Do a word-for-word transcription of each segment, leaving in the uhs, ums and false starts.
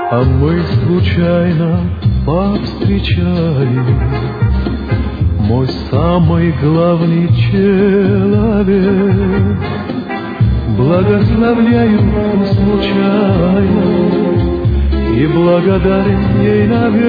А мы случайно повстречались. Мой самый главный человек, благословляю случайно и благодарен ей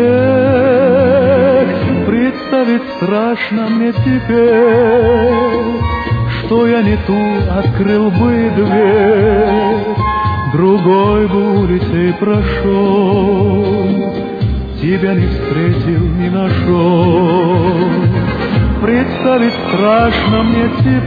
навек. Представить страшно мне теперь, что я не ту открыл бы дверь, другой бы улицей прошел, тебя не встретил, не нашел. Представить страшно мне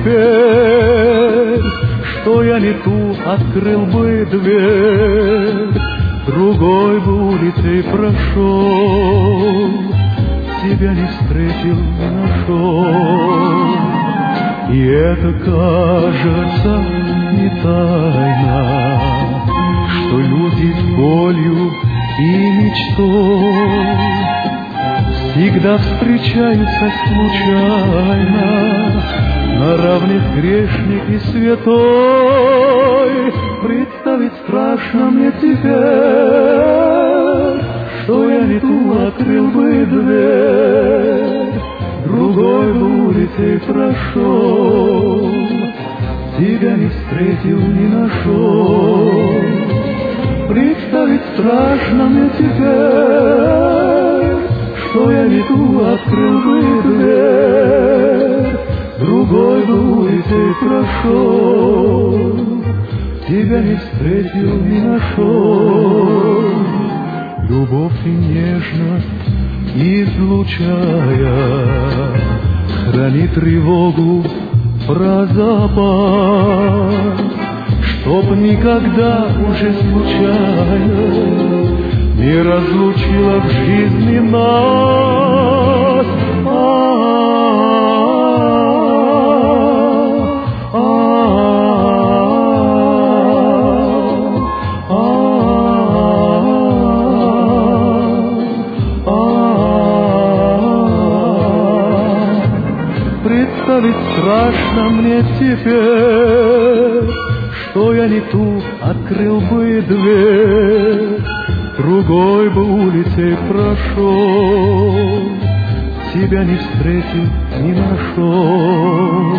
теперь, что я не ту открыл бы дверь, другой бы улицей прошел, тебя не встретил, не нашел. И это, кажется, не тайна, что люди с болью и мечтой всегда встречаются случайно, наравне грешник и святой. Представить страшно мне теперь, что я не ту открыл бы дверь, другой бы улицей прошел, тебя не встретил, не нашел. Представить страшно мне теперь, что я не ту открыл бы дверь, другой бы улицей прошел, тебя не встретил, не нашел. Любовь и нежность излучая, храни тревогу про запас, чтоб никогда уже случайно не разлучила в жизни нас. Представить страшно мне теперь, что я не ту открыл бы дверь, другой бы улицей прошел, тебя не встретил, не нашел.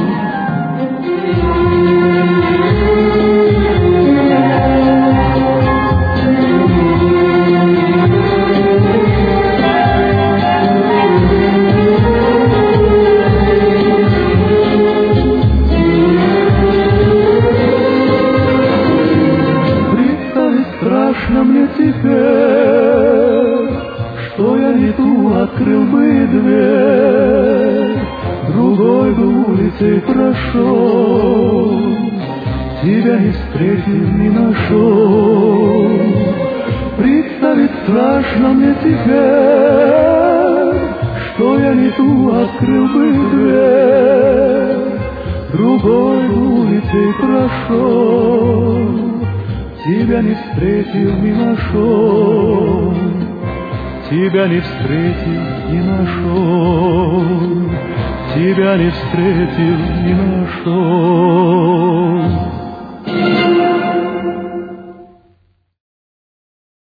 Страшно мне теперь, что я не ту открыл бы дверь, другой бы улицей прошел, тебя не встретил, не нашел. Представить страшно мне теперь, что я не ту открыл бы дверь, другой бы улицей прошел, тебя не встретил, не нашел, тебя не встретил, не нашел, тебя не встретил, не нашел.